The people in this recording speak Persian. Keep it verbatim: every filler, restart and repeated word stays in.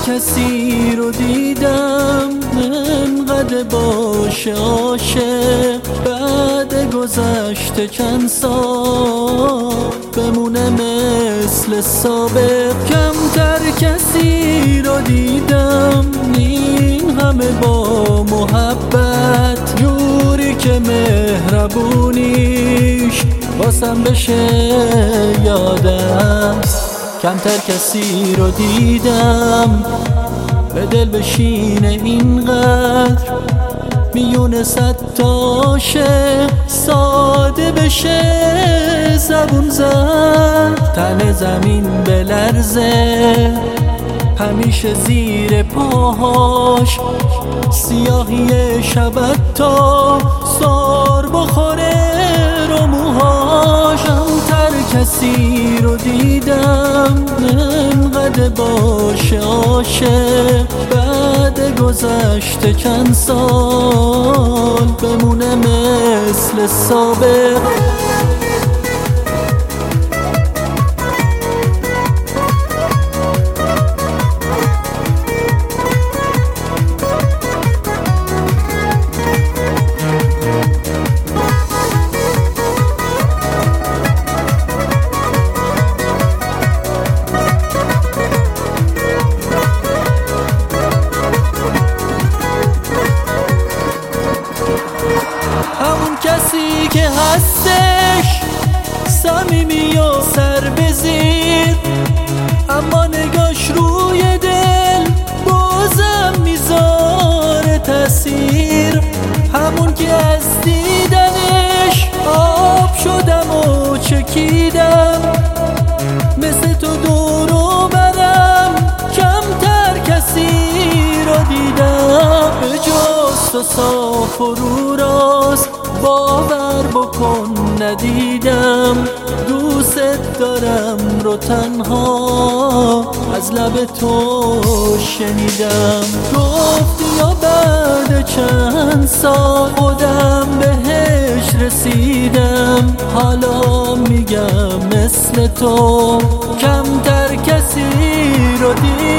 کسی رو دیدم انقدر باشه عاشق، بعد گذشته چند سال بمونه مثل سابق. کمتر کسی رو دیدم این همه با محبت، جوری که مهربونیش واسم بشه یادم. کمتر کسی رو دیدم به دل بشینه اینقدر، میونه صد تا عاشق ساده بشه زبون زد. تن زمین بلرزه همیشه زیر پاهاش، سیاهی شب تا سار بخوره رو موهاش. کمتر کسی رو دیدم انقدر باشه عاشق، بعد گذشته چند سال بمونه مثل سابق. همون کسی که هستش صمیمی و سر به زیر، اما نگاش روی دل بازم میذاره تأثیر. همون که از دیدنش آب شدم و چکیدم، مثل تو دورو برم کمتر کسی رو دیدم. به جز تو صاف و رو راست باور بکن ندیدم، دوست دارم رو تنها از لب تو شنیدم. گفتی یا بعد چند سال خودم بهش رسیدم، حالا میگم مثل تو کمتر کسی رو دیدم.